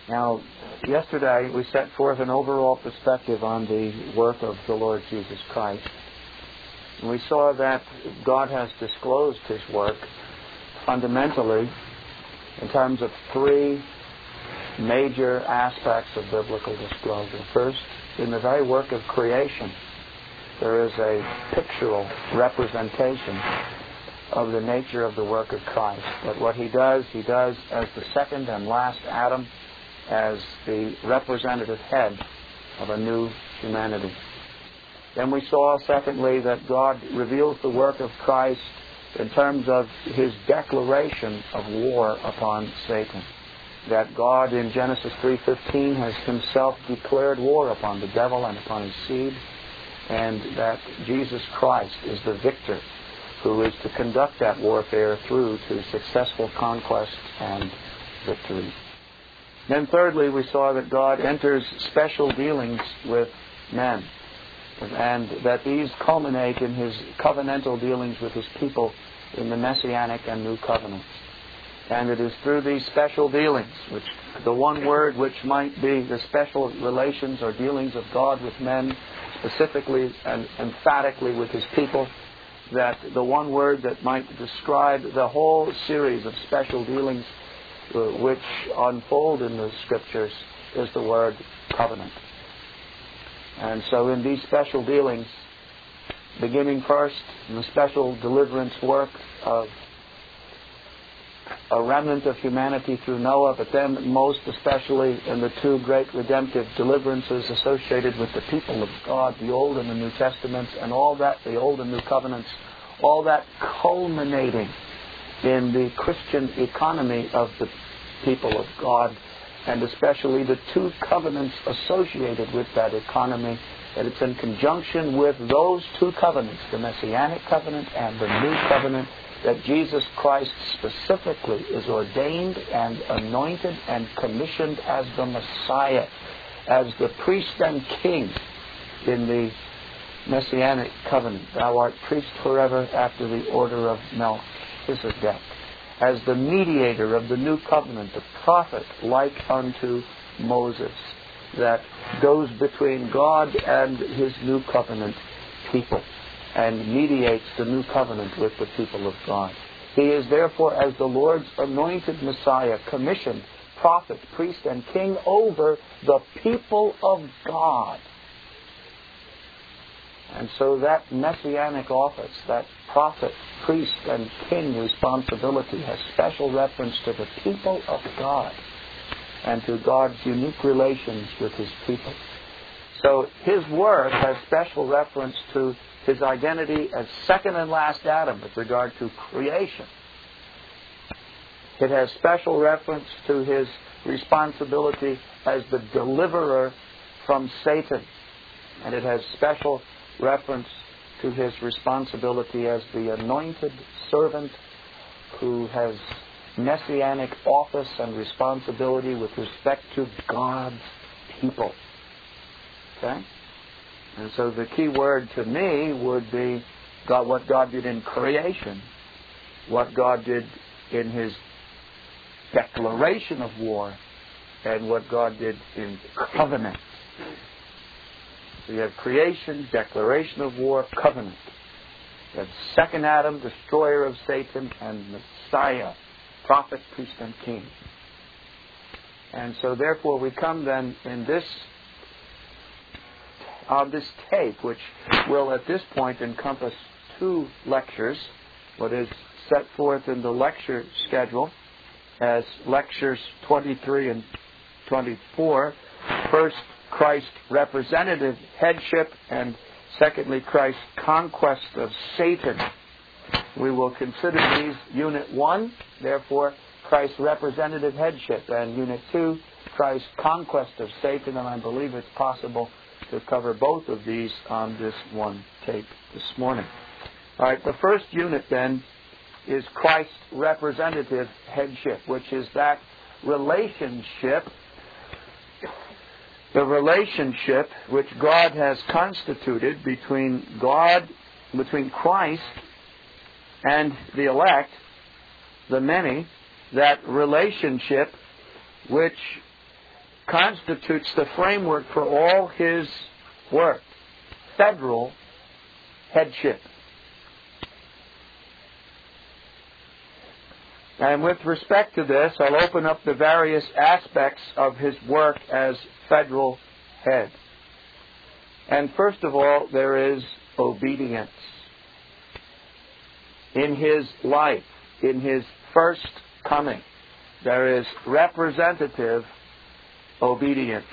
Now, yesterday we set forth an overall perspective on the work of the Lord Jesus Christ. And we saw that God has disclosed His work fundamentally in terms of three major aspects of biblical disclosure. First, in the very work of creation, there is a pictorial representation of the nature of the work of Christ. That what He does as the second and last Adam, as the representative head of a new humanity. Then we saw, secondly, that God reveals the work of Christ in terms of His declaration of war upon Satan. That God in Genesis 3:15 has Himself declared war upon the devil and upon his seed, and that Jesus Christ is the victor who is to conduct that warfare through to successful conquest and victory. Then thirdly, we saw that God enters special dealings with men, and that these culminate in His covenantal dealings with His people in the Messianic and New Covenants. And it is through these special dealings, which the one word which might be the special relations or dealings of God with men, specifically and emphatically with His people, that the one word that might describe the whole series of special dealings which unfold in the Scriptures is the word covenant. And so in these special dealings, beginning first in the special deliverance work of a remnant of humanity through Noah, but then most especially in the two great redemptive deliverances associated with the people of God, the Old and the New Testaments, and all that, the Old and New Covenants, all that culminating in the Christian economy of the people of God, and especially the two covenants associated with that economy, that it's in conjunction with those two covenants, the Messianic covenant and the New Covenant, that Jesus Christ specifically is ordained and anointed and commissioned as the Messiah, as the priest and king in the Messianic covenant. Thou art priest forever after the order of Melchizedek. As the mediator of the new covenant, the prophet like unto Moses, that goes between God and His new covenant people and mediates the new covenant with the people of God. He is therefore, as the Lord's anointed Messiah, commissioned prophet, priest, and king over the people of God. And so that messianic office, that prophet, priest, and king responsibility has special reference to the people of God and to God's unique relations with His people. So His work has special reference to His identity as second and last Adam with regard to creation. It has special reference to His responsibility as the deliverer from Satan. And it has special reference to His responsibility as the anointed servant who has messianic office and responsibility with respect to God's people. Okay? And so the key word to me would be God, what God did in creation, what God did in His declaration of war, and what God did in covenant. So you have creation, declaration of war, covenant. You have second Adam, destroyer of Satan, and Messiah, prophet, priest, and king. And so therefore we come then in this take, which will at this point encompass two lectures, what is set forth in the lecture schedule as lectures 23 and 24. First, Christ's representative headship, and secondly, Christ's conquest of Satan. We will consider these Unit 1, therefore, Christ's representative headship, and Unit 2, Christ's conquest of Satan, and I believe it's possible to cover both of these on this one tape this morning. All right, the first unit then is Christ's representative headship, which is that relationship, the relationship which God has constituted between Christ and the elect, the many, that relationship which constitutes the framework for all his work. Federal headship. And with respect to this, I'll open up the various aspects of his work as federal head. And first of all, there is obedience. In his life, in his first coming, there is representative obedience.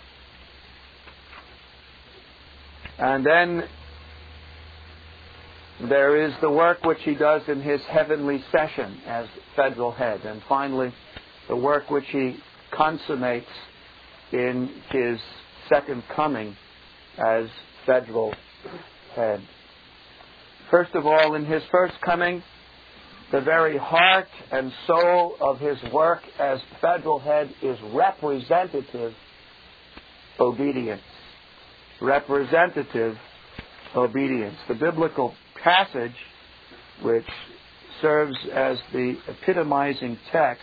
And then there is the work which he does in his heavenly session as federal head. And finally, the work which he consummates in his second coming as federal head. First of all, in his first coming, the very heart and soul of his work as federal head is representative obedience. Representative obedience. The biblical passage which serves as the epitomizing text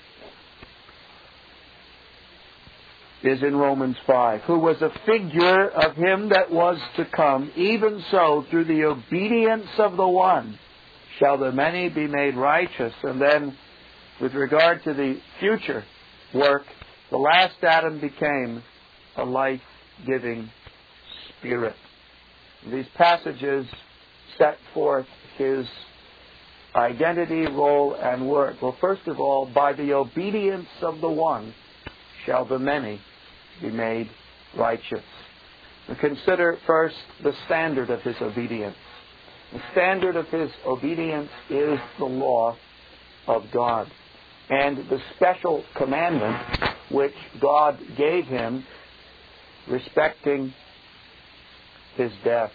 is in Romans 5, who was a figure of him that was to come, even so through the obedience of the one shall the many be made righteous. And then with regard to the future work, the last Adam became a life-giving spirit. These passages set forth his identity, role, and work. Well, first of all, by the obedience of the one shall the many be made righteous. We consider first the standard of his obedience. The standard of his obedience is the law of God and the special commandment which God gave him respecting his death.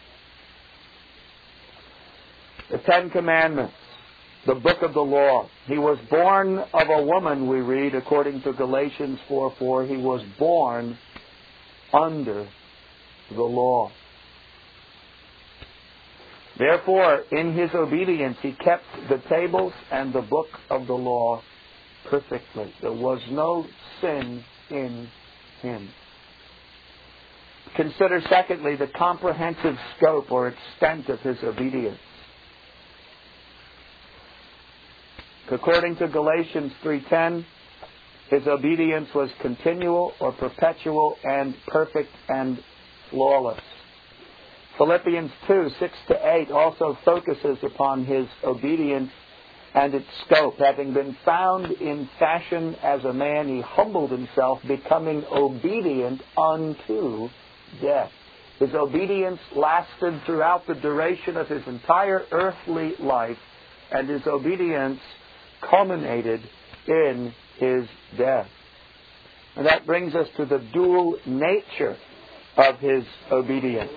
The Ten Commandments, the book of the law. He was born of a woman, we read, according to Galatians 4:4. He was born under the law. Therefore, in his obedience, he kept the tables and the book of the law perfectly. There was no sin in him. Consider, secondly, the comprehensive scope or extent of his obedience. According to Galatians 3:10, his obedience was continual or perpetual and perfect and flawless. Philippians 2:6-8 also focuses upon his obedience and its scope. Having been found in fashion as a man, he humbled himself, becoming obedient unto death. His obedience lasted throughout the duration of his entire earthly life, and his obedience culminated in his death. And that brings us to the dual nature of his obedience.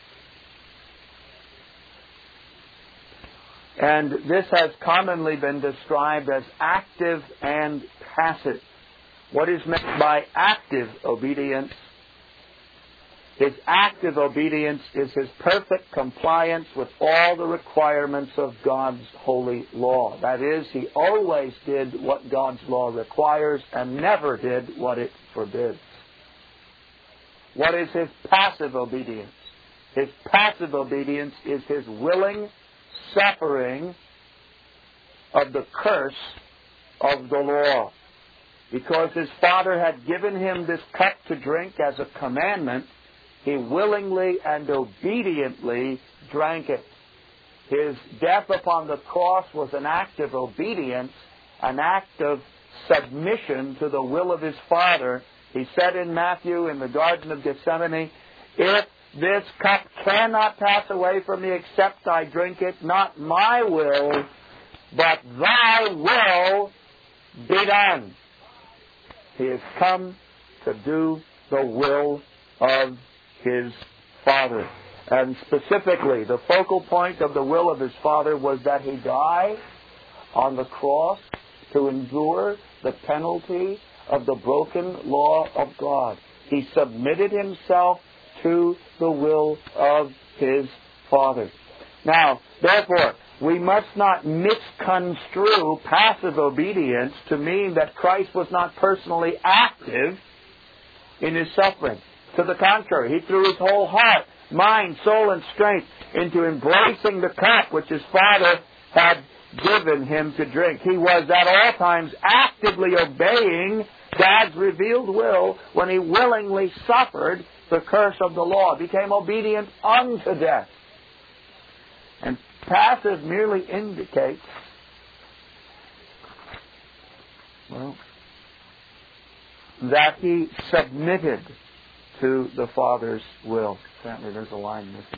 And this has commonly been described as active and passive. What is meant by active obedience? His active obedience is his perfect compliance with all the requirements of God's holy law. That is, he always did what God's law requires and never did what it forbids. What is his passive obedience? His passive obedience is his willing suffering of the curse of the law. Because his Father had given him this cup to drink as a commandment, he willingly and obediently drank it. His death upon the cross was an act of obedience, an act of submission to the will of his Father. He said in Matthew in the Garden of Gethsemane, "If this cup cannot pass away from me except I drink it, not my will, but thy will be done." He has come to do the will of his Father. And specifically, the focal point of the will of his Father was that he die on the cross to endure the penalty of the broken law of God. He submitted himself to the will of his Father. Now, therefore, we must not misconstrue passive obedience to mean that Christ was not personally active in his suffering. To the contrary, he threw his whole heart, mind, soul, and strength into embracing the cup which his Father had given him to drink. He was at all times actively obeying God's revealed will when he willingly suffered the curse of the law, became obedient unto death. And passive merely indicates, that he submitted to the Father's will. Apparently there's a line missing.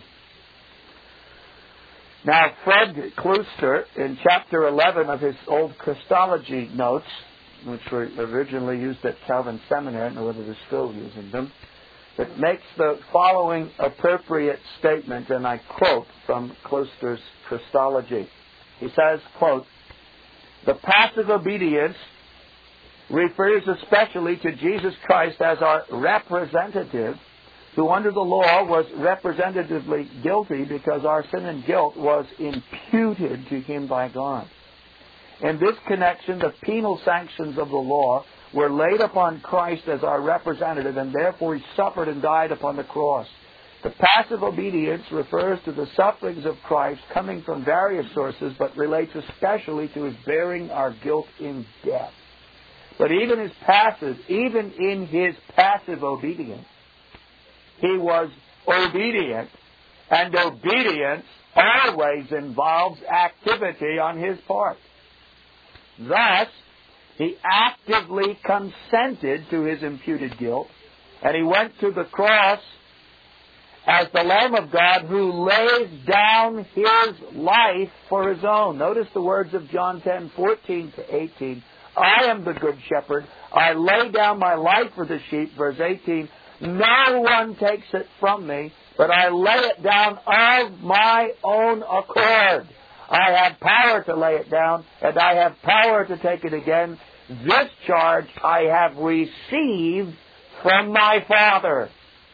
Now, Fred Klooster, in chapter 11 of his old Christology notes, which were originally used at Calvin Seminary, I don't know whether they're still using them, that makes the following appropriate statement, and I quote from Klooster's Christology. He says, quote, "The passive obedience refers especially to Jesus Christ as our representative, who under the law was representatively guilty because our sin and guilt was imputed to him by God. In this connection, the penal sanctions of the law were laid upon Christ as our representative, and therefore he suffered and died upon the cross. The passive obedience refers to the sufferings of Christ coming from various sources, but relates especially to his bearing our guilt in death. But even in his passive obedience, he was obedient, and obedience always involves activity on his part. Thus, he actively consented to his imputed guilt, and he went to the cross as the Lamb of God who lays down his life for his own. Notice the words of John 10:14 to 18. I am the good shepherd. I lay down my life for the sheep. Verse 18. No one takes it from me, but I lay it down of my own accord. I have power to lay it down, and I have power to take it again. This charge I have received from my Father."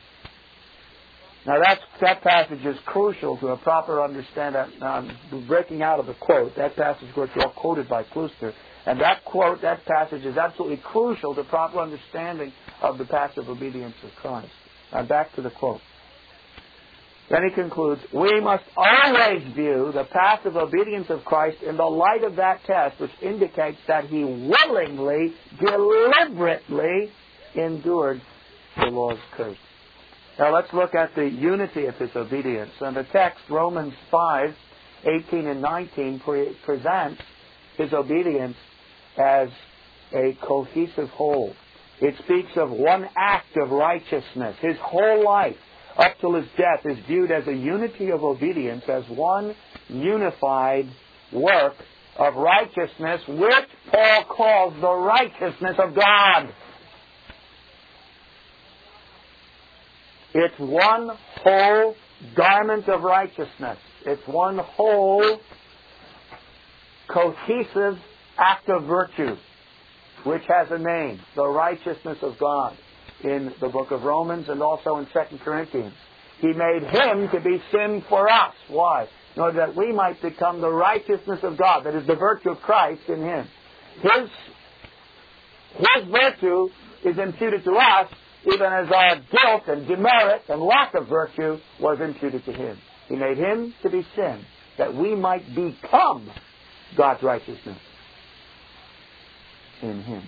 Now that passage is crucial to a proper understanding. I'm breaking out of the quote. That passage was all quoted by Klooster. And that passage is absolutely crucial to proper understanding of the passive obedience of Christ. Now back to the quote. Then he concludes, "We must always view the passive obedience of Christ in the light of that test, which indicates that he willingly, deliberately endured the law's curse." Now let's look at the unity of his obedience. And the text, Romans 5:18 and 19, presents his obedience as a cohesive whole. It speaks of one act of righteousness. His whole life, up till his death, is viewed as a unity of obedience, as one unified work of righteousness, which Paul calls the righteousness of God. It's one whole garment of righteousness. It's one whole cohesive act of virtue, which has a name, the righteousness of God, in the book of Romans and also in 2 Corinthians. He made him to be sin for us. Why? In order that we might become the righteousness of God, that is the virtue of Christ in him. His virtue is imputed to us, even as our guilt and demerit and lack of virtue was imputed to him. He made him to be sin, that we might become God's righteousness in him.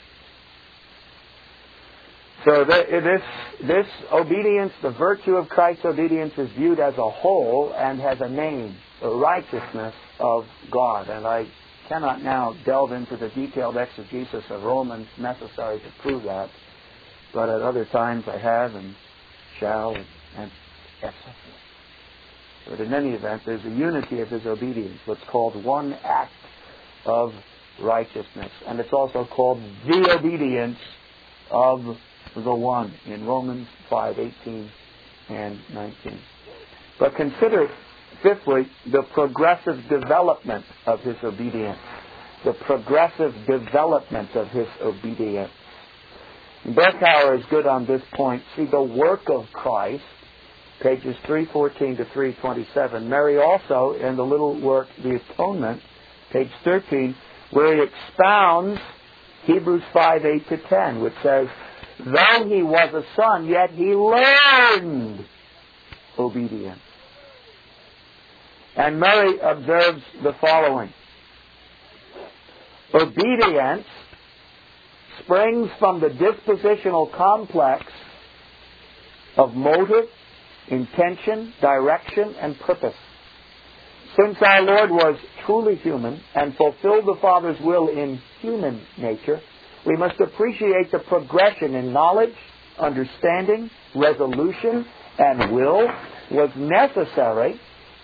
So this obedience, the virtue of Christ's obedience, is viewed as a whole and has a name, the righteousness of God. And I cannot now delve into the detailed exegesis of Romans necessary to prove that, but at other times I have and shall, and etc. But in any event, there's a unity of his obedience, what's called one act of righteousness. And it's also called the obedience of the one in Romans 5:18 and 19. But consider, fifthly, the progressive development of his obedience. The progressive development of his obedience. Berkouwer is good on this point. See, the work of Christ, pages 314 to 327. Mary also, in the little work, The Atonement, page 13, where he expounds Hebrews 5:8 to 10, which says, though he was a son, yet he learned obedience. And Murray observes the following. Obedience springs from the dispositional complex of motive, intention, direction, and purpose. Since our Lord was truly human and fulfilled the Father's will in human nature, we must appreciate the progression in knowledge, understanding, resolution, and will was necessary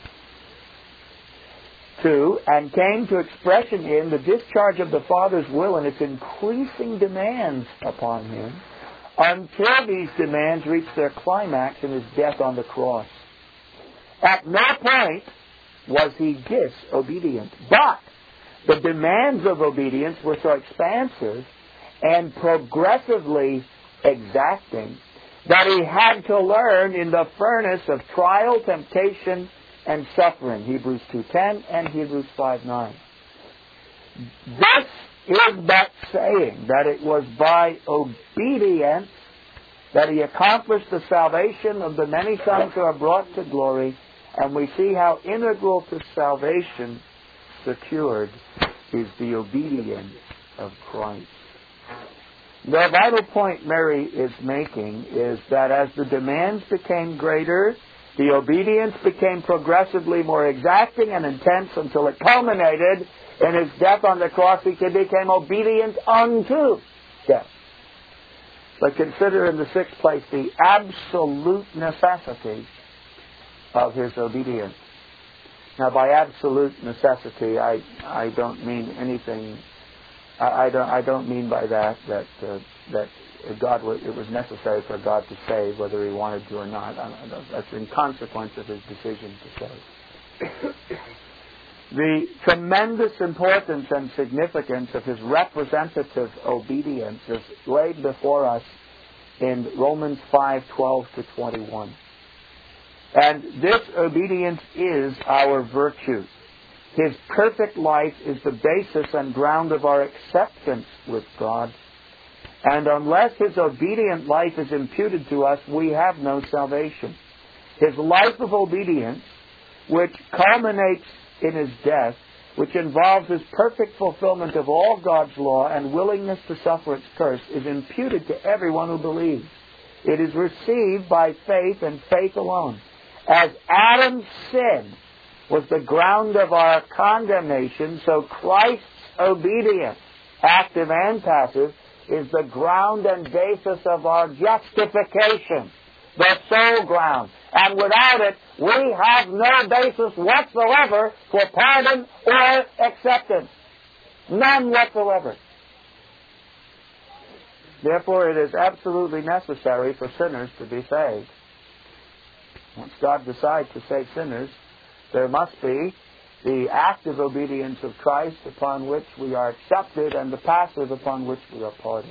to and came to expression in the discharge of the Father's will and its increasing demands upon him until these demands reached their climax in his death on the cross. At no point was he disobedient, but the demands of obedience were so expansive and progressively exacting that he had to learn in the furnace of trial, temptation, and suffering, Hebrews 2:10 and Hebrews 5:9. This is but saying that it was by obedience that he accomplished the salvation of the many sons who are brought to glory, and we see how integral to salvation secured is the obedience of Christ. The vital point Mary is making is that as the demands became greater, the obedience became progressively more exacting and intense until it culminated in his death on the cross. He became obedient unto death. But consider in the sixth place the absolute necessity of his obedience. Now, by absolute necessity, I don't mean anything. I don't mean by that God it was necessary for God to save whether he wanted to or not. That's in consequence of his decision to save. The tremendous importance and significance of his representative obedience is laid before us in Romans 5:12-21. And this obedience is our virtue. His perfect life is the basis and ground of our acceptance with God. And unless his obedient life is imputed to us, we have no salvation. His life of obedience, which culminates in his death, which involves his perfect fulfillment of all God's law and willingness to suffer its curse, is imputed to everyone who believes. It is received by faith and faith alone. As Adam's sin was the ground of our condemnation, so Christ's obedience, active and passive, is the ground and basis of our justification, the sole ground. And without it, we have no basis whatsoever for pardon or acceptance. None whatsoever. Therefore, it is absolutely necessary for sinners to be saved. Once God decides to save sinners, there must be the active obedience of Christ upon which we are accepted and the passive upon which we are pardoned.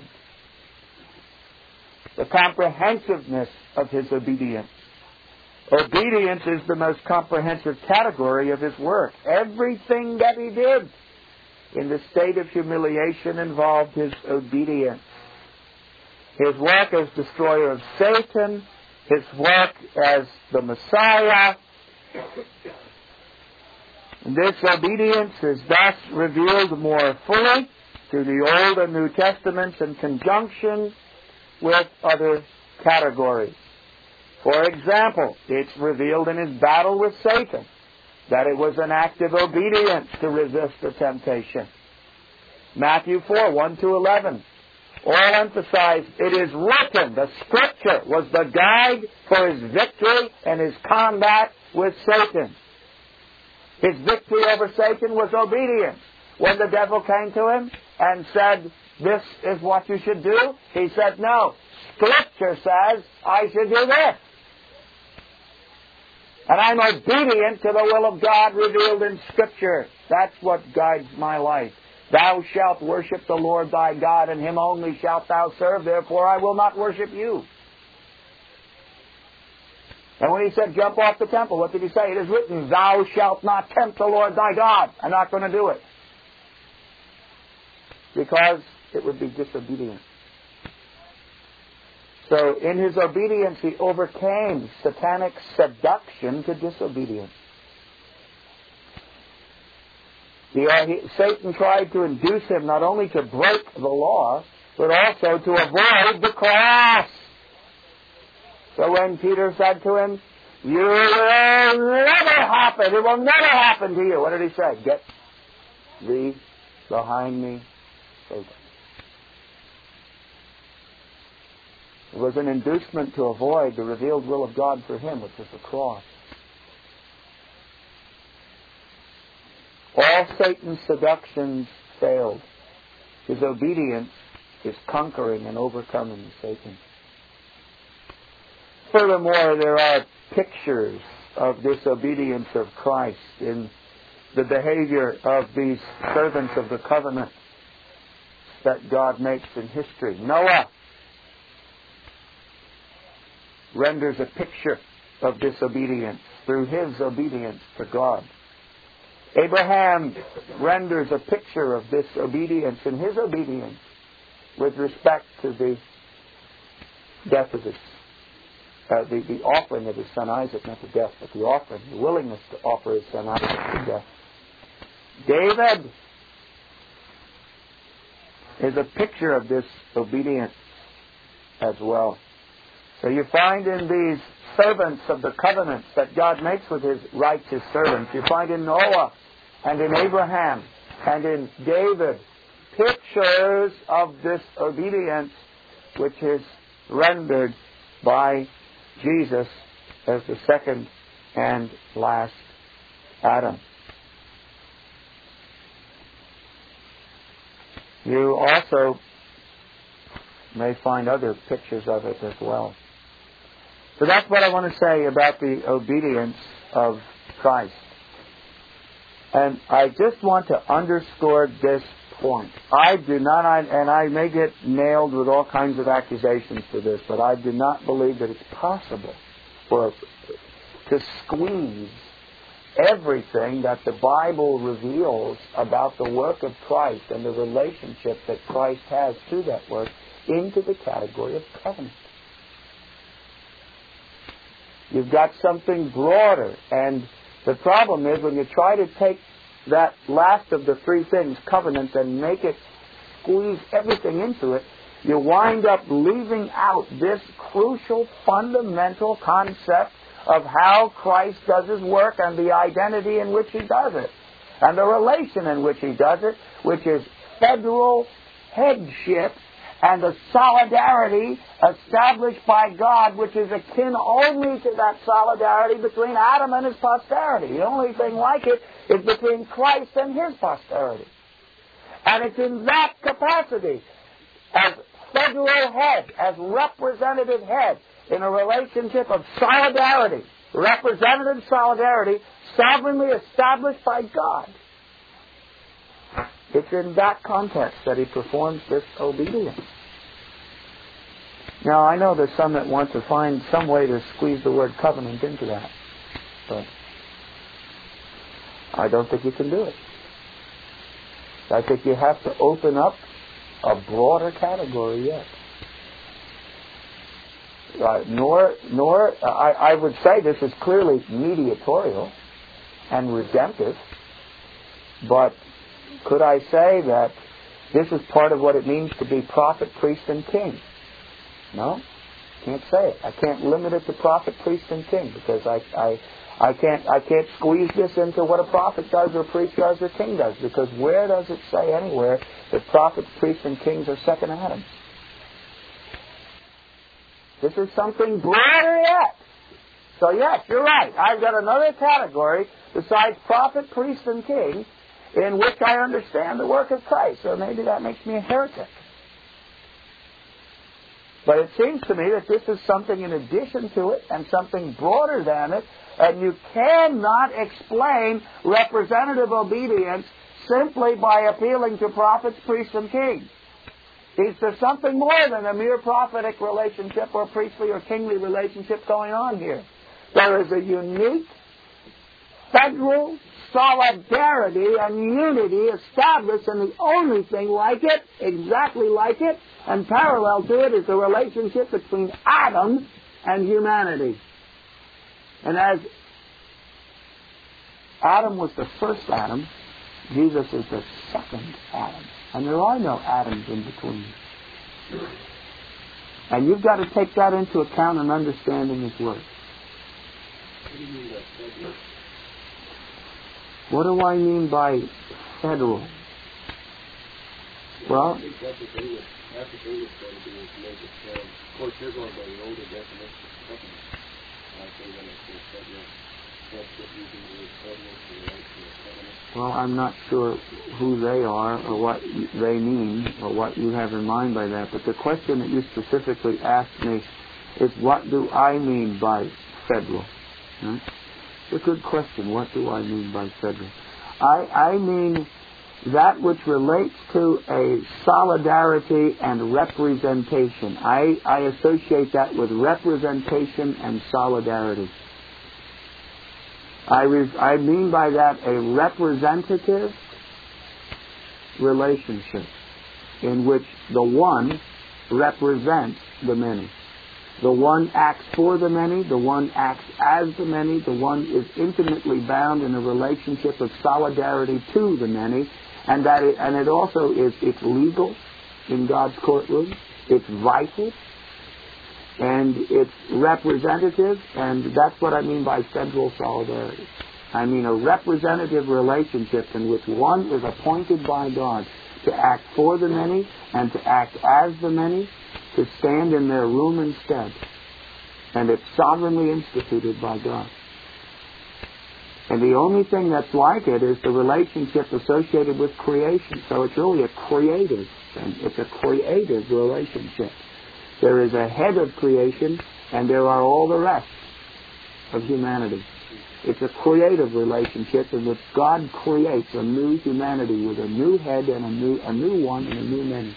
The comprehensiveness of his obedience. Obedience is the most comprehensive category of his work. Everything that he did in the state of humiliation involved his obedience. His work as destroyer of Satan, his work as the Messiah. This obedience is thus revealed more fully through the Old and New Testaments in conjunction with other categories. For example, it's revealed in his battle with Satan that it was an act of obedience to resist the temptation. Matthew 4:1-11. All emphasize, it is written, the Scripture was the guide for his victory and his combat with Satan. His victory over Satan was obedience. When the devil came to him and said, this is what you should do, he said, no, Scripture says I should do this. And I'm obedient to the will of God revealed in Scripture. That's what guides my life. Thou shalt worship the Lord thy God, and him only shalt thou serve, therefore I will not worship you. And when he said, jump off the temple, what did he say? It is written, thou shalt not tempt the Lord thy God. I'm not going to do it. Because it would be disobedience. So in his obedience, he overcame satanic seduction to disobedience. Satan tried to induce him not only to break the law, but also to avoid the cross. So when Peter said to him, "You will never happen, it will never happen to you," what did he say? "Get thee behind me, Satan." It was an inducement to avoid the revealed will of God for him, which was the cross. All Satan's seductions failed. His obedience is conquering and overcoming Satan. Furthermore, there are pictures of disobedience of Christ in the behavior of these servants of the covenant that God makes in history. Noah renders a picture of disobedience through his obedience to God. Abraham renders a picture of disobedience in his obedience with respect to the death of the offering of his son Isaac, not the death, but the offering, the willingness to offer his son Isaac to death. David is a picture of this obedience as well. So you find in these servants of the covenants that God makes with his righteous servants, you find in Noah and in Abraham and in David pictures of this obedience which is rendered by Jesus as the second and last Adam. You also may find other pictures of it as well. So that's what I want to say about the obedience of Christ. And I just want to underscore this point. I do not, and I may get nailed with all kinds of accusations for this, but I do not believe that it's possible to squeeze everything that the Bible reveals about the work of Christ and the relationship that Christ has to that work into the category of covenant. You've got something broader, and the problem is when you try to take that last of the three things, covenant, and make it squeeze everything into it, you wind up leaving out this crucial, fundamental concept of how Christ does his work and the identity in which he does it, and the relation in which he does it, which is federal headship and the solidarity established by God, which is akin only to that solidarity between Adam and his posterity. The only thing like it is between Christ and his posterity. And it's in that capacity, as federal head, as representative head, in a relationship of solidarity, representative solidarity, sovereignly established by God. It's in that context that he performs this obedience. Now, I know there's some that want to find some way to squeeze the word covenant into that, but I don't think you can do it. I think you have to open up a broader category yet. I would say this is clearly mediatorial and redemptive, but could I say that this is part of what it means to be prophet, priest, and king? No, can't say it. I can't limit it to prophet, priest, and king, because I can't squeeze this into what a prophet does or priest does or king does, because where does it say anywhere that prophets, priests, and kings are second Adams? This is something broader yet. So yes, you're right. I've got another category besides prophet, priest, and king in which I understand the work of Christ. So maybe that makes me a heretic. But it seems to me that this is something in addition to it and something broader than it, and you cannot explain representative obedience simply by appealing to prophets, priests, and kings. There's something more than a mere prophetic relationship or priestly or kingly relationship going on here. There is a unique, federal, solidarity and unity established, and the only thing like it, exactly like it, and parallel to it is the relationship between Adam and humanity. And as Adam was the first Adam, Jesus is the second Adam. And there are no Adams in between. And you've got to take that into account in understanding His Word. What do I mean by federal? Well, I think that's what they would try to do, is make it sound. Of course, they're going by the older definition of covenant. I say when it says federal, that's what using the word federal to relate to a covenant. well, I'm not sure who they are or what they mean or what you have in mind by that, but the question that you specifically asked me is, what do I mean by federal? Huh? It's a good question. What do I mean by federal? I mean that which relates to a solidarity and representation. I associate that with representation and solidarity. I mean by that a representative relationship in which the one represents the many. The one acts for the many, the one acts as the many, the one is intimately bound in a relationship of solidarity to the many, and it also is, it's legal in God's courtroom, it's vital, and it's representative, and that's what I mean by federal solidarity. I mean a representative relationship in which one is appointed by God to act for the many and to act as the many, to stand in their room instead. And it's sovereignly instituted by God. And the only thing that's like it is the relationship associated with creation. So it's really a creative thing. It's a creative relationship. There is a head of creation, and there are all the rest of humanity. It's a creative relationship in which God creates a new humanity with a new head and a new one and a new many.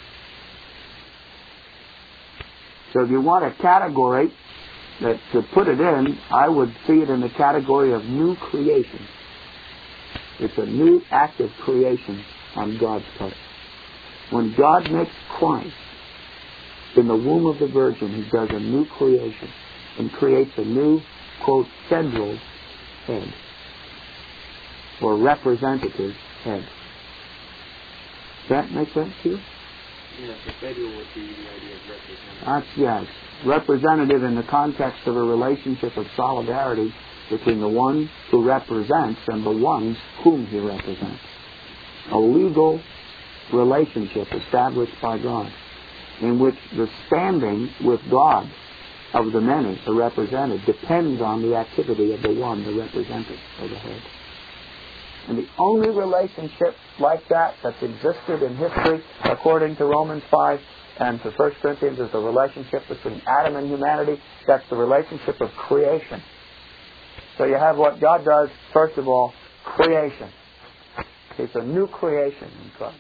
So if you want a category that to put it in, I would see it in the category of new creation. It's a new act of creation on God's part. When God makes Christ in the womb of the Virgin, He does a new creation and creates a new, quote, federal head or representative head. Does that make sense to you? Yes, the federal would be the idea of representative. That's, yes. Representative in the context of a relationship of solidarity between the one who represents and the ones whom he represents. A legal relationship established by God in which the standing with God of the many, the represented, depends on the activity of the one, the represented, or the head. And the only relationship like that that's existed in history, according to Romans 5 and to 1 Corinthians, is the relationship between Adam and humanity. That's the relationship of creation. So you have what God does, first of all, creation. It's a new creation in Christ.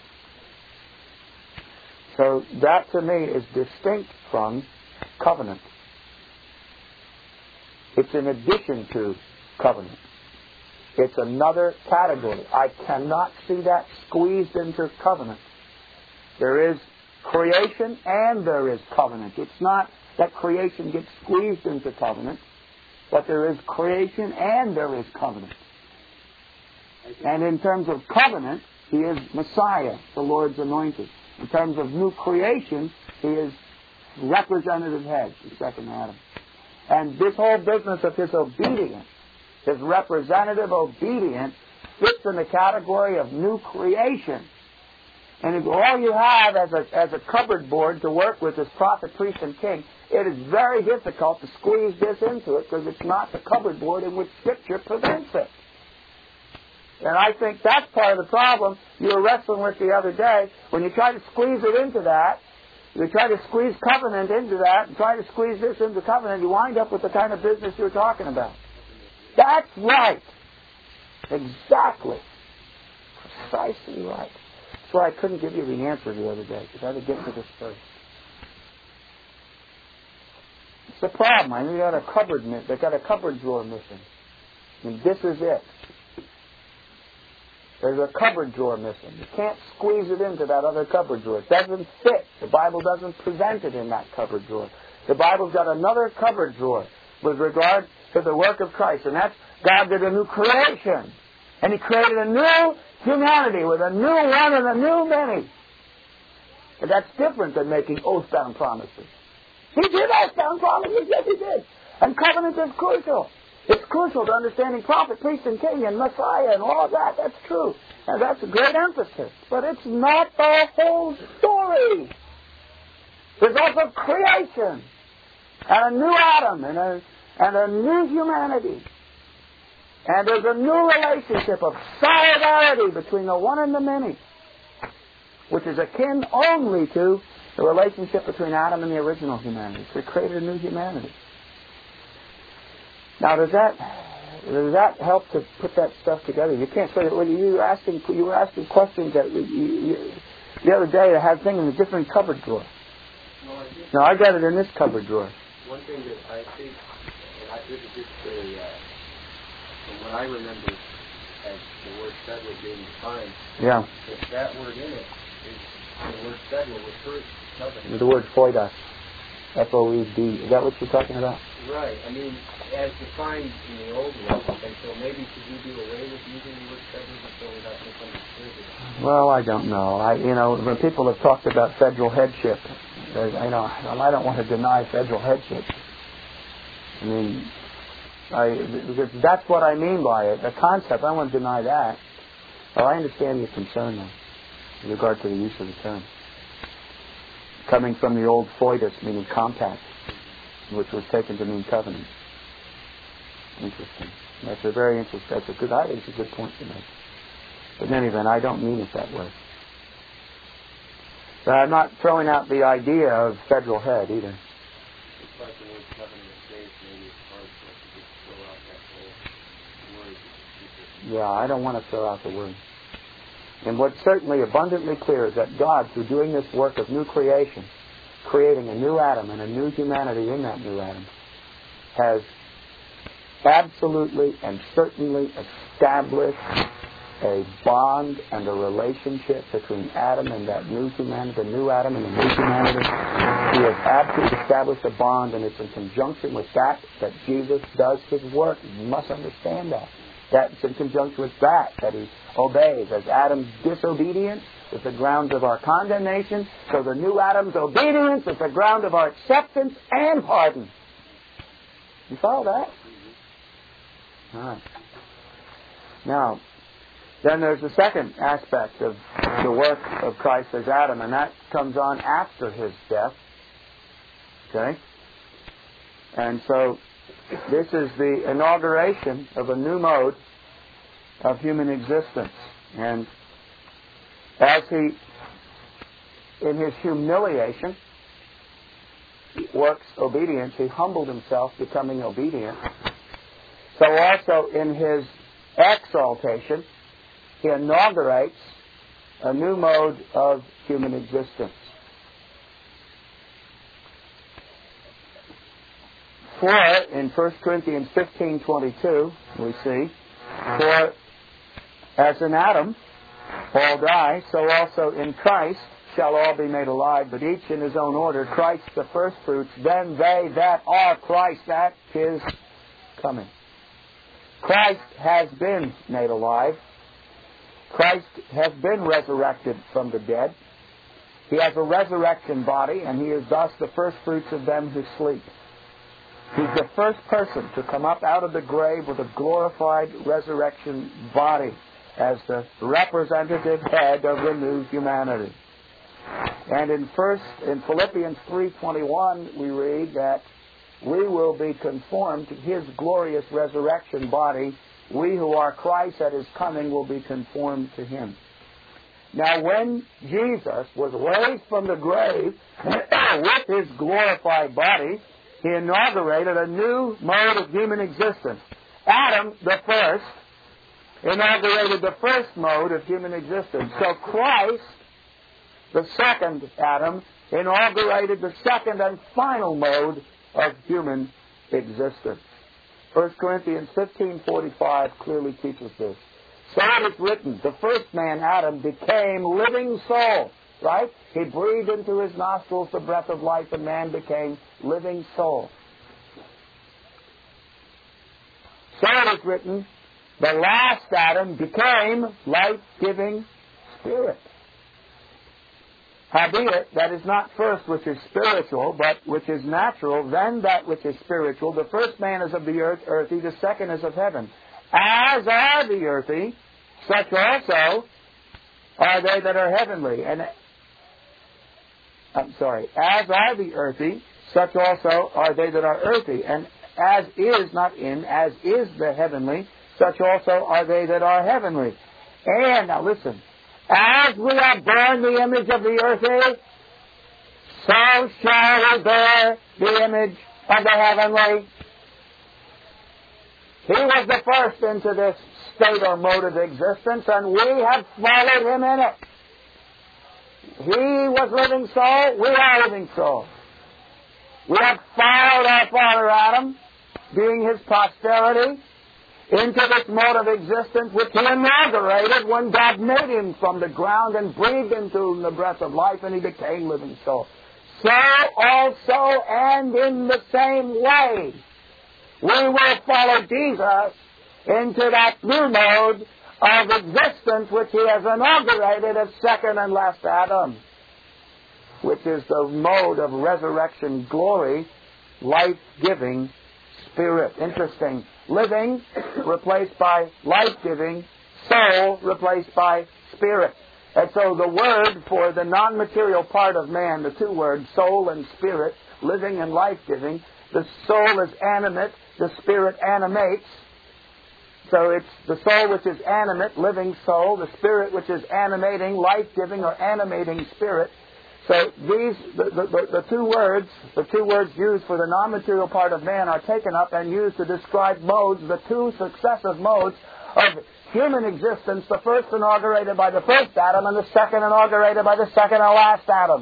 So that to me is distinct from covenant. It's in addition to covenant. It's another category. I cannot see that squeezed into covenant. There is creation and there is covenant. It's not that creation gets squeezed into covenant, but there is creation and there is covenant. And in terms of covenant, He is Messiah, the Lord's anointed. In terms of new creation, He is representative head, the second Adam. And this whole business of His obedience, His representative obedience, fits in the category of new creation. And if all you have as a cupboard board to work with is prophet, priest, and king, it is very difficult to squeeze this into it because it's not the cupboard board in which Scripture presents it. And I think that's part of the problem you were wrestling with the other day. When you try to squeeze it into that, you try to squeeze covenant into that, and try to squeeze this into covenant, you wind up with the kind of business you're talking about. That's right. Exactly. Precisely right. That's why I couldn't give you the answer the other day, because I had to get to this first. It's the problem. I mean, they got a cupboard drawer missing. And this is it. There's a cupboard drawer missing. You can't squeeze it into that other cupboard drawer. It doesn't fit. The Bible doesn't present it in that cupboard drawer. The Bible's got another cupboard drawer with regard to the work of Christ. And that's God did a new creation. And He created a new humanity with a new one and a new many. But that's different than making oath-bound promises. He did oath-bound promises, yes He did. And covenant is crucial. It's crucial to understanding prophet, priest, and king, and Messiah, and all of that. That's true. And that's a great emphasis. But it's not the whole story. There's also creation, and a new Adam, and a new humanity. And there's a new relationship of solidarity between the one and the many, which is akin only to the relationship between Adam and the original humanity. So He created a new humanity. Now, does that help to put that stuff together? You can't say that. Well, you were asking questions that the other day that had things in a different cupboard drawer. No, I got it in this cupboard drawer. One thing that I think, and this is just from what I remember as the word federal being defined. Yeah. If that word in it is the word federal refers to covenant. The word foidos. F-O-E-D. Is that what you're talking about? Right. I mean, as defined in the Old Law, and so maybe should we do away with using the word federal until we got misunderstood? Well, I don't know. When people have talked about federal headship, I don't want to deny federal headship. I mean, because that's what I mean by it. The concept, I want to deny that. Well, I understand your concern, though, in regard to the use of the term. Coming from the old foidos, meaning compact, which was taken to mean covenant. Interesting. That's a very interesting. I think it's a good point to make. But in any event, I don't mean it that way. But I'm not throwing out the idea of federal head either. It's like the word covenant of faith, maybe it's hard for us to just throw out that whole word. Yeah, I don't want to throw out the word. And what's certainly abundantly clear is that God, through doing this work of new creation, creating a new Adam and a new humanity in that new Adam, has absolutely and certainly established a bond and a relationship between Adam and that new humanity, the new Adam and the new humanity. He has absolutely established a bond, and it's in conjunction with that Jesus does His work. You must understand that. That's in conjunction with that He obeys. As Adam's disobedience is the ground of our condemnation, so the new Adam's obedience is the ground of our acceptance and pardon. You follow that? All right. Now, then there's the second aspect of the work of Christ as Adam, and that comes on after His death. Okay? And so, this is the inauguration of a new mode of human existence. And as He, in His humiliation, works obedience, He humbled Himself, becoming obedient. So also in His exaltation, He inaugurates a new mode of human existence. For, in 1 Corinthians 15:22, we see, for as in Adam all die, so also in Christ shall all be made alive, but each in his own order, Christ the firstfruits, then they that are Christ at His coming. Christ has been made alive. Christ has been resurrected from the dead. He has a resurrection body, and He is thus the firstfruits of them who sleep. He's the first person to come up out of the grave with a glorified resurrection body as the representative head of the new humanity. And in Philippians 3:21, we read that we will be conformed to His glorious resurrection body. We who are Christ at His coming will be conformed to Him. Now, when Jesus was raised from the grave with His glorified body, He inaugurated a new mode of human existence. Adam, the first, inaugurated the first mode of human existence. So Christ, the second Adam, inaugurated the second and final mode of human existence. 1 Corinthians 15:45 clearly teaches this. So it is written, the first man, Adam, became living soul. Right? He breathed into his nostrils the breath of life, and man became living soul. So it is written, the last Adam became life-giving spirit. Howbeit, that is not first which is spiritual, but which is natural, then that which is spiritual. The first man is of the earthy, the second is of heaven. As are the earthy, such also are they that are heavenly. As are the earthy, such also are they that are earthy. And as is, not in, as is the heavenly, such also are they that are heavenly. And, now listen, as we have borne the image of the earthly, so shall we bear the image of the heavenly. He was the first into this state or mode of existence, and we have followed him in it. He was living soul, we are living soul. We have followed our father Adam, being his posterity, into this mode of existence which he inaugurated when God made him from the ground and breathed into him the breath of life, and he became living soul. So also, and in the same way, we will follow Jesus into that new mode of existence which he has inaugurated as second and last Adam, which is the mode of resurrection glory, life-giving spirit. Interesting. Living replaced by life-giving, soul replaced by spirit. And so the word for the non-material part of man, the two words, soul and spirit, living and life-giving, the soul is animate, the spirit animates. So it's the soul which is animate, living soul, the spirit which is animating, life-giving or animating spirit. So these, the two words used for the non-material part of man are taken up and used to describe modes, the two successive modes of human existence, the first inaugurated by the first Adam and the second inaugurated by the second and last Adam.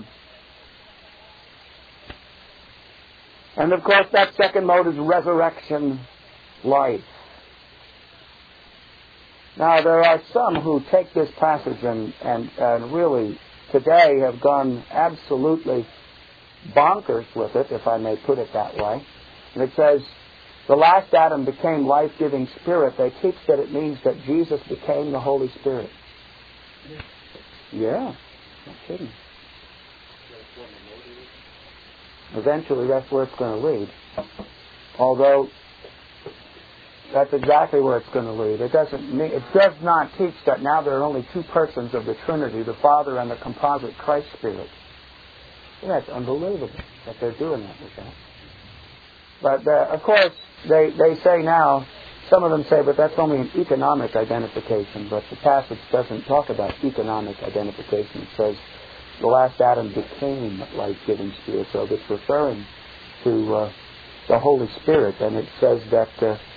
And of course that second mode is resurrection life. Now there are some who take this passage and really today have gone absolutely bonkers with it, if I may put it that way. And it says, the last Adam became life-giving spirit. They teach that it means that Jesus became the Holy Spirit. Yeah, no kidding. Eventually that's where it's going to lead. Although that's exactly where it's going to lead. It does not teach that now there are only two persons of the Trinity, the Father and the composite Christ Spirit. Yeah, that's unbelievable that they're doing that with that. But of course, they say now, some of them say, but that's only an economic identification. But the passage doesn't talk about economic identification. It says the last Adam became life-giving spirit. So it's referring to the Holy Spirit, and it says that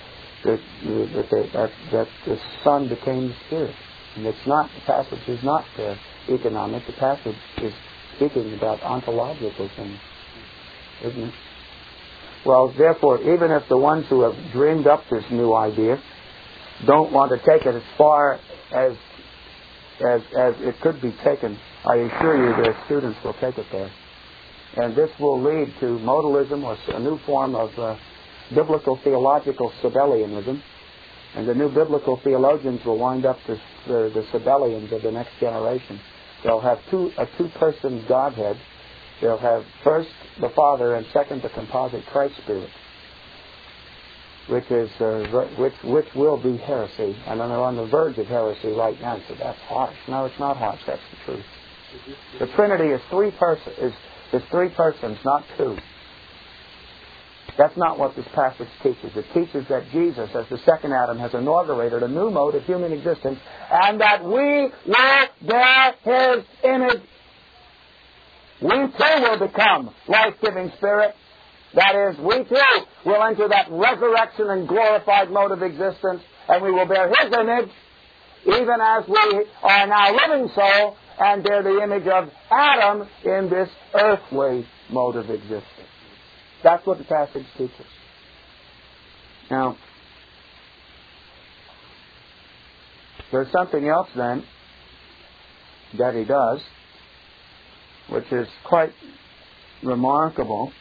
the Son became the Spirit. And it's not, the passage is not economic. The passage is speaking about ontological things, isn't it? Well, therefore, even if the ones who have dreamed up this new idea don't want to take it as far as it could be taken, I assure you their students will take it there. And this will lead to modalism, or a new form of biblical theological Sabellianism. And the new biblical theologians will wind up the Sabellians of the next generation. They'll have a two-person Godhead. They'll have first the Father and second the composite Christ Spirit, which will be heresy. And they're on the verge of heresy right now. So that's harsh. No, it's not harsh. That's the truth. The Trinity is three persons, not two. That's not what this passage teaches. It teaches that Jesus, as the second Adam, has inaugurated a new mode of human existence, and that we will bear His image. We too will become life-giving spirit. That is, we too will enter that resurrection and glorified mode of existence, and we will bear His image, even as we are now living soul, and bear the image of Adam in this earthly mode of existence. That's what the passage teaches. Now, There's something else then that he does, which is quite remarkable,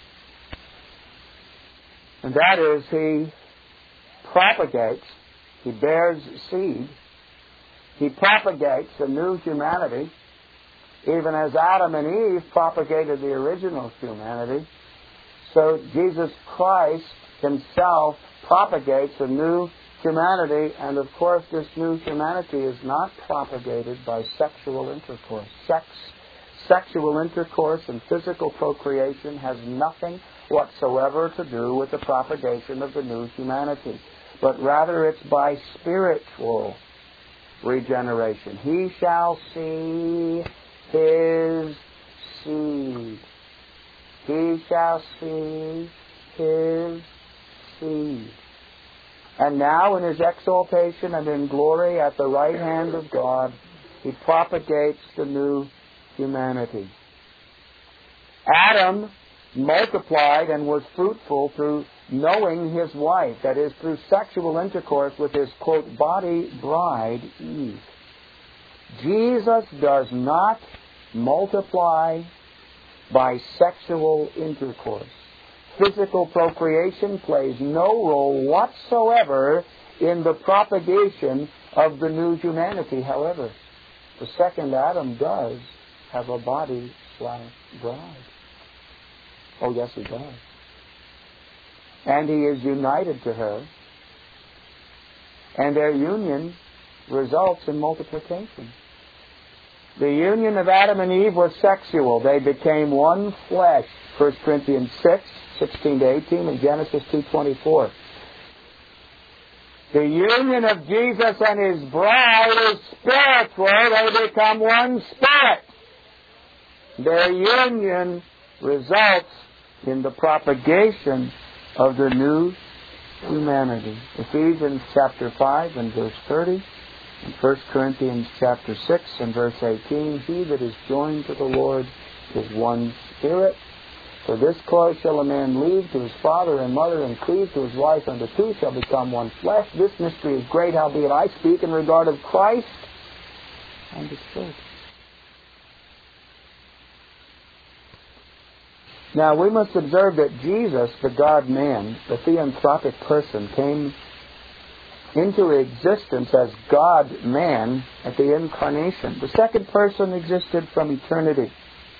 and that is he propagates, he bears seed, he propagates a new humanity, even as Adam and Eve propagated the original humanity. So Jesus Christ himself propagates a new humanity, and of course this new humanity is not propagated by sexual intercourse. Sexual intercourse and physical procreation has nothing whatsoever to do with the propagation of the new humanity, but rather it's by spiritual regeneration. He shall see his seed. He shall see his seed. And now in his exaltation and in glory at the right hand of God, he propagates the new humanity. Adam multiplied and was fruitful through knowing his wife, that is, through sexual intercourse with his, quote, body bride, Eve. Jesus does not multiply by sexual intercourse. Physical procreation plays no role whatsoever in the propagation of the new humanity. However, the second Adam does have a body like bride. Oh, yes, he does. And he is united to her. And their union results in multiplication. The union of Adam and Eve was sexual. They became one flesh. 1 Corinthians 6, 16 to 18, and Genesis 2:24. The union of Jesus and his bride is spiritual. They become one spirit. Their union results in the propagation of the new humanity. Ephesians chapter 5 and verse 30, and 1 Corinthians chapter 6 and verse 18, he that is joined to the Lord is one spirit. For this cause shall a man leave to his father and mother, and cleave to his wife, and the two shall become one flesh. This mystery is great, howbeit I speak in regard of Christ and his church. Now we must observe that Jesus, the God-man, the theanthropic person, came into existence as God-man at the incarnation. The second person existed from eternity.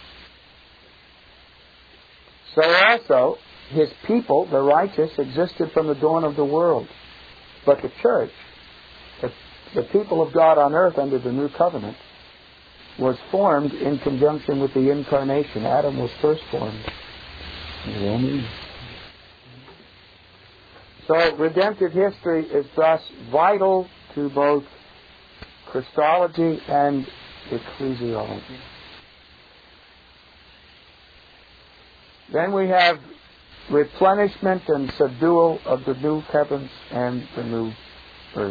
So also, his people, the righteous, existed from the dawn of the world. But the church, the people of God on earth under the new covenant, was formed in conjunction with the incarnation. Adam was first formed. So redemptive history is thus vital to both Christology and ecclesiology. Then we have replenishment and subdual of the new heavens and the new earth.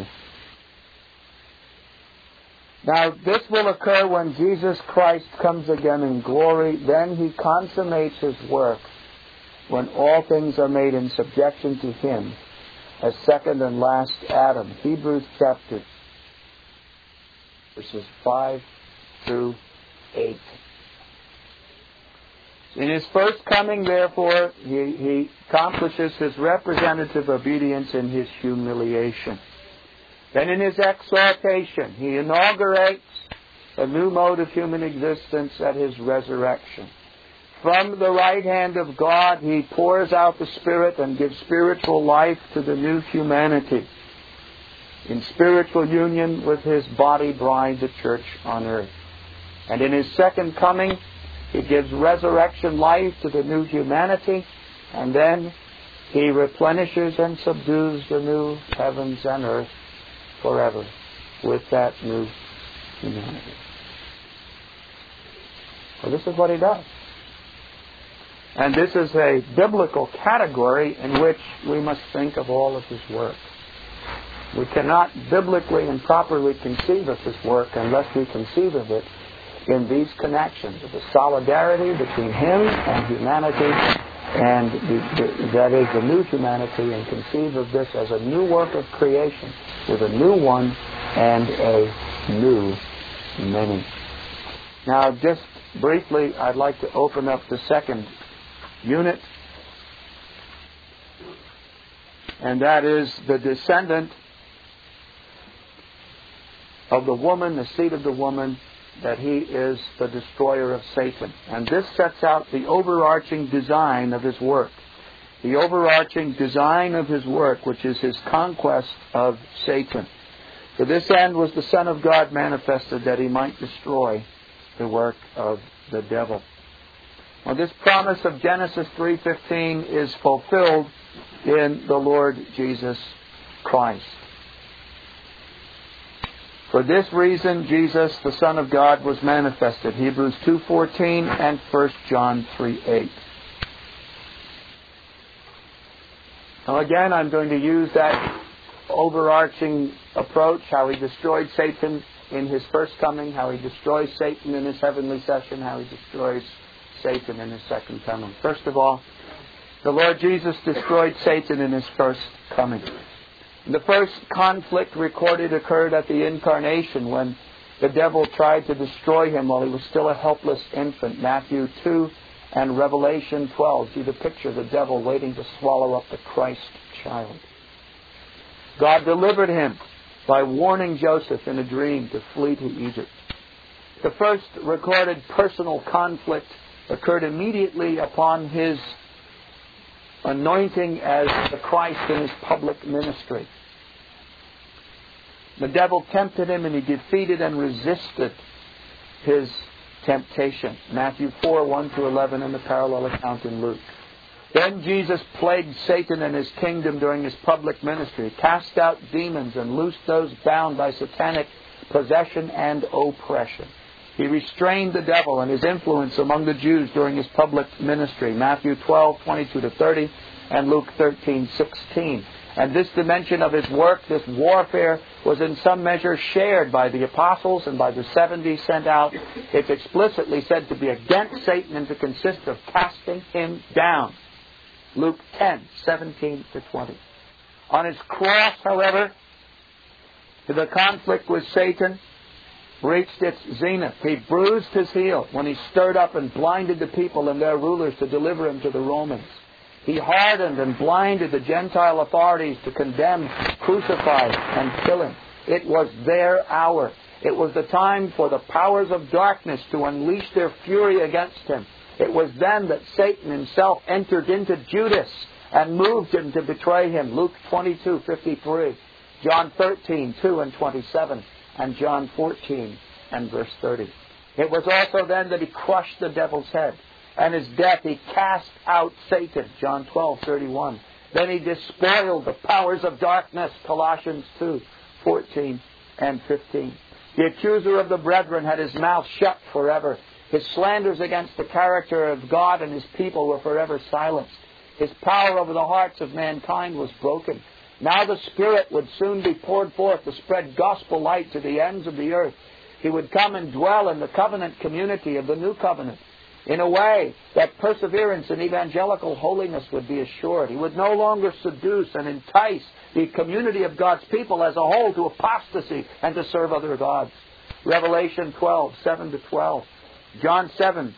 Now, this will occur when Jesus Christ comes again in glory. Then he consummates his work when all things are made in subjection to him as second and last Adam. Hebrews chapter verses 5 through 8. In his first coming, therefore, he accomplishes his representative obedience in his humiliation. Then in his exaltation, he inaugurates a new mode of human existence at his resurrection. From the right hand of God, he pours out the Spirit and gives spiritual life to the new humanity in spiritual union with his body bride, the church on earth. And in his second coming, he gives resurrection life to the new humanity, and then he replenishes and subdues the new heavens and earth forever with that new humanity. Well, this is what he does. And this is a biblical category in which we must think of all of his work. We cannot biblically and properly conceive of his work unless we conceive of it in these connections of the solidarity between him and humanity, and that is the new humanity, and conceive of this as a new work of creation with a new one and a new meaning. Now, just briefly, I'd like to open up the second unit, and that is the descendant of the woman, the seed of the woman, that he is the destroyer of Satan. And this sets out the overarching design of his work. The overarching design of his work, which is his conquest of Satan. For this end was the Son of God manifested, that he might destroy the work of the devil. Well, this promise of Genesis 3:15 is fulfilled in the Lord Jesus Christ. For this reason, Jesus, the Son of God, was manifested. Hebrews 2:14 and 1 John 3:8. Now again, I'm going to use that overarching approach, how he destroyed Satan in his first coming, how he destroys Satan in his heavenly session, how he destroys Satan in his second coming. First of all, the Lord Jesus destroyed Satan in his first coming. The first conflict recorded occurred at the incarnation, when the devil tried to destroy him while he was still a helpless infant. Matthew 2 and Revelation 12 see the picture of the devil waiting to swallow up the Christ child. God delivered him by warning Joseph in a dream to flee to Egypt. The first recorded personal conflict occurred immediately upon his anointing as the Christ in his public ministry. The devil tempted him, and he defeated and resisted his temptation. Matthew 4, 1-11, and the parallel account in Luke. Then Jesus plagued Satan and his kingdom during his public ministry, cast out demons, and loosed those bound by satanic possession and oppression. He restrained the devil and his influence among the Jews during his public ministry. Matthew 12, 22-30, and Luke 13, 16. And this dimension of his work, this warfare, was in some measure shared by the apostles and by the 70 sent out. It's explicitly said to be against Satan and to consist of casting him down. Luke 10, 17-20. On his cross, however, the conflict with Satan reached its zenith. He bruised his heel when he stirred up and blinded the people and their rulers to deliver him to the Romans. He hardened and blinded the Gentile authorities to condemn, crucify, and kill him. It was their hour. It was the time for the powers of darkness to unleash their fury against him. It was then that Satan himself entered into Judas and moved him to betray him. Luke 22:53, John 13:2 and 27, and John 14 and verse 30. It was also then that he crushed the devil's head. And his death, he cast out Satan, John 12:31. Then he despoiled the powers of darkness, Colossians 2:14 and 15. The accuser of the brethren had his mouth shut forever. His slanders against the character of God and his people were forever silenced. His power over the hearts of mankind was broken. Now the Spirit would soon be poured forth to spread gospel light to the ends of the earth. He would come and dwell in the covenant community of the new covenant. In a way that perseverance in evangelical holiness would be assured. He would no longer seduce and entice the community of God's people as a whole to apostasy and to serve other gods. Revelation 12, 7-12. John 7,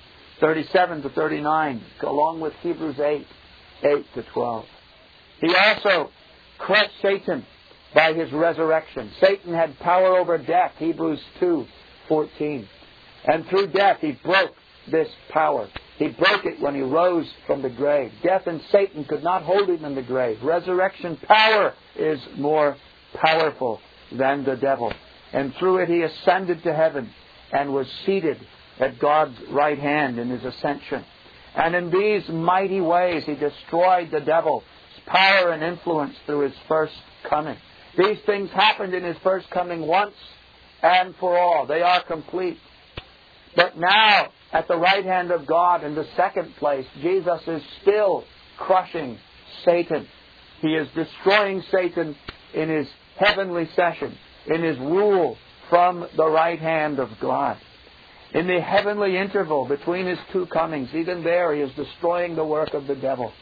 37-39, along with Hebrews 8, 8-12. He also crushed Satan by his resurrection. Satan had power over death, Hebrews 2, 14. And through death he broke this power. He broke it when he rose from the grave. Death and Satan could not hold him in the grave. Resurrection power is more powerful than the devil. And through it he ascended to heaven and was seated at God's right hand in his ascension. And in these mighty ways he destroyed the devil's power and influence through his first coming. These things happened in his first coming once and for all. They are complete. But now, at the right hand of God in the second place, Jesus is still crushing Satan. He is destroying Satan in his heavenly session, in his rule from the right hand of God. In the heavenly interval between his two comings, even there he is destroying the work of the devil.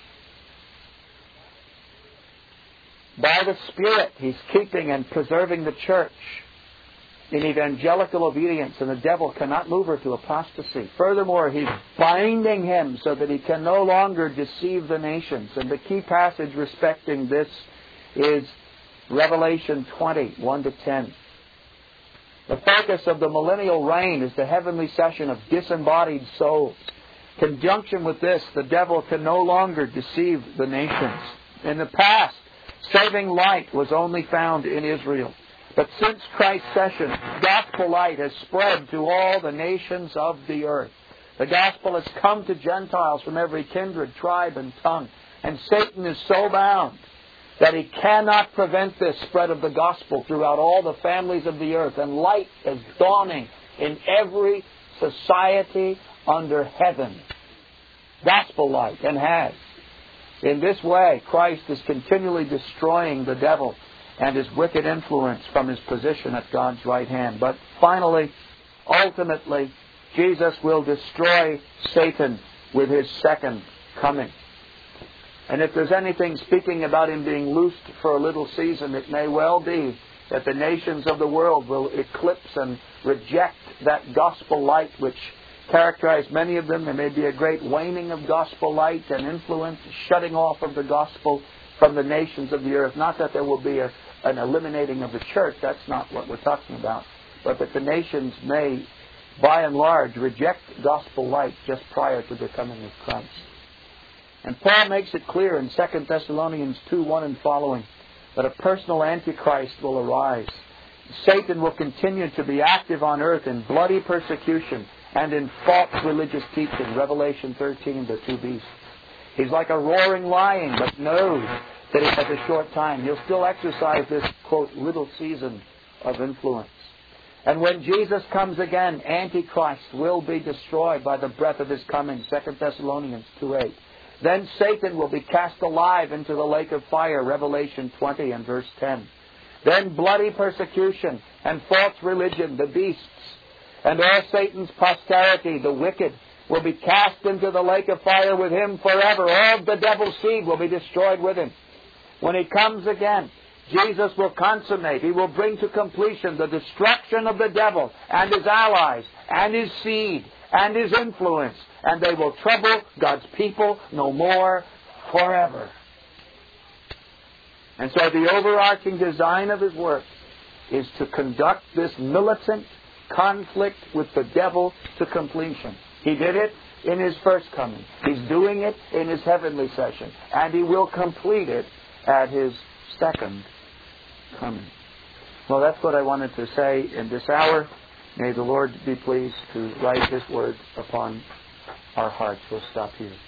By the Spirit, he's keeping and preserving the church in evangelical obedience, and the devil cannot move her to apostasy. Furthermore, he's binding him so that he can no longer deceive the nations. And the key passage respecting this is Revelation 20, 1-10. The focus of the millennial reign is the heavenly session of disembodied souls. In conjunction with this, the devil can no longer deceive the nations. In the past, saving light was only found in Israel. But since Christ's session, gospel light has spread to all the nations of the earth. The gospel has come to Gentiles from every kindred, tribe, and tongue. And Satan is so bound that he cannot prevent this spread of the gospel throughout all the families of the earth. And light is dawning in every society under heaven. Gospel light, and has. In this way, Christ is continually destroying the devil and his wicked influence from his position at God's right hand. But finally, ultimately, Jesus will destroy Satan with his second coming. And if there's anything speaking about him being loosed for a little season, it may well be that the nations of the world will eclipse and reject that gospel light which characterized many of them. There may be a great waning of gospel light and influence, shutting off of the gospel from the nations of the earth. Not that there will be an eliminating of the church, that's not what we're talking about, but that the nations may, by and large, reject gospel light just prior to the coming of Christ. And Paul makes it clear in 2 Thessalonians 2:1 and following that a personal Antichrist will arise. Satan will continue to be active on earth in bloody persecution and in false religious teaching. Revelation 13, the two beasts. He's like a roaring lion, but knows that he has a short time. He'll still exercise this, quote, little season of influence. And when Jesus comes again, Antichrist will be destroyed by the breath of his coming. 2 Thessalonians 2:8. Then Satan will be cast alive into the lake of fire. Revelation 20 and verse 10. Then bloody persecution and false religion, the beasts, and all Satan's posterity, the wicked, will be cast into the lake of fire with him forever. All the devil's seed will be destroyed with him. When he comes again, Jesus will consummate, he will bring to completion the destruction of the devil and his allies and his seed and his influence, and they will trouble God's people no more forever. And so the overarching design of his work is to conduct this militant conflict with the devil to completion. He did it in his first coming. He's doing it in his heavenly session. And he will complete it at his second coming. Well, that's what I wanted to say in this hour. May the Lord be pleased to write His word upon our hearts. We'll stop here.